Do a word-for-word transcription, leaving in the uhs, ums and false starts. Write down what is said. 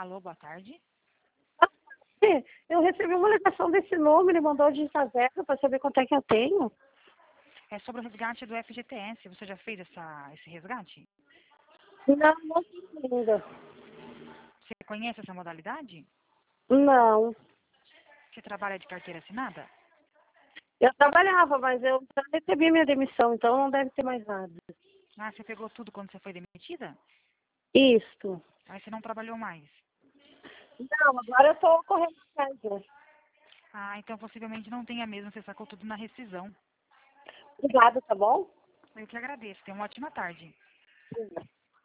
Alô, boa tarde. Eu recebi uma ligação desse número e mandou digitar zero para saber quanto é que eu tenho. É sobre o resgate do F G T S. Você já fez essa, esse resgate? Não, não fiz ainda. Você conhece essa modalidade? Não. Você trabalha de carteira assinada? Eu trabalhava, mas eu já recebi minha demissão, então não deve ter mais nada. Ah, você pegou tudo quando você foi demitida? Isto. Aí você não trabalhou mais. Não, agora eu tô correndo atrás, né? Ah, então possivelmente não tenha mesmo. Você sacou tudo na rescisão. Obrigada, tá bom? Eu que agradeço. Tenha uma ótima tarde. Sim.